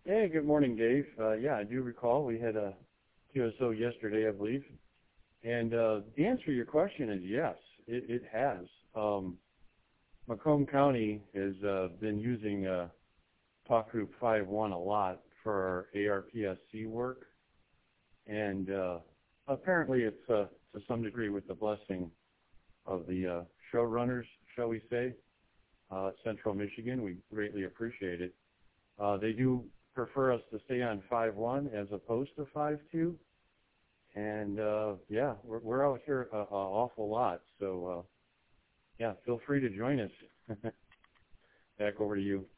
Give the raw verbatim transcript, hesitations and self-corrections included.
Hey, good morning, Dave. Uh, yeah, I do recall we had a Q S O yesterday, I believe. And uh, the answer to your question is yes, it, it has. Um, Macomb County has uh, been using uh, Talk Group five one a lot for our A R P S C work. And uh, apparently it's uh, to some degree with the blessing of the uh, showrunners, shall we say, uh, Central Michigan. We greatly appreciate it. Uh, they do prefer us to stay on five one as opposed to five two. And, uh, yeah, we're, we're out here an awful lot. So, uh, yeah, feel free to join us. Back over to you.